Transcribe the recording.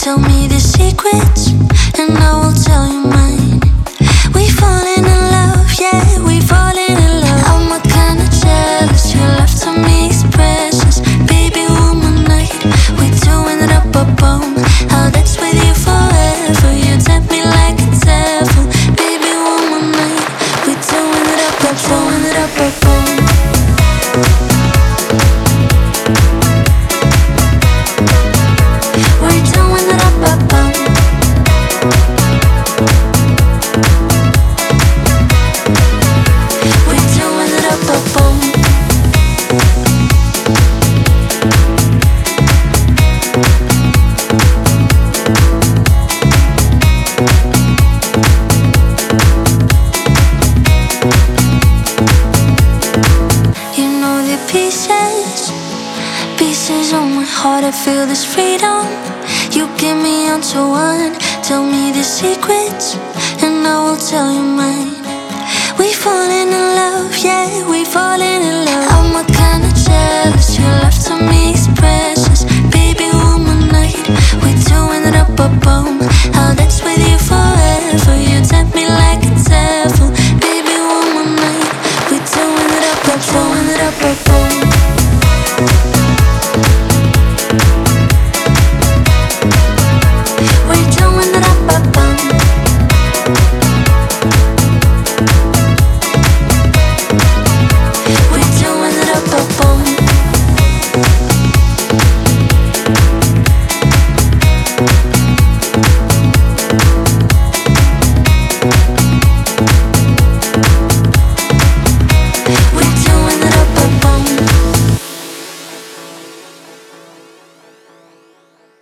Tell me the secrets, and I will tell you mine. We falling in love, yeah, we falling in love. I'm a kind of jealous, your love to me is precious. Baby, one night, we doing it up a bone. I'll dance with you forever, you tempt me like a devil. Baby, one night, we doing it up a bone, it up a bone. We're doing it up a bone. I feel this freedom. You give me onto one. Tell me the secrets, and I will tell you mine. We falling in love, yeah, we falling in love. I'm a kind of jealous, your love to me is precious. Baby, one night, we doing it up a bone.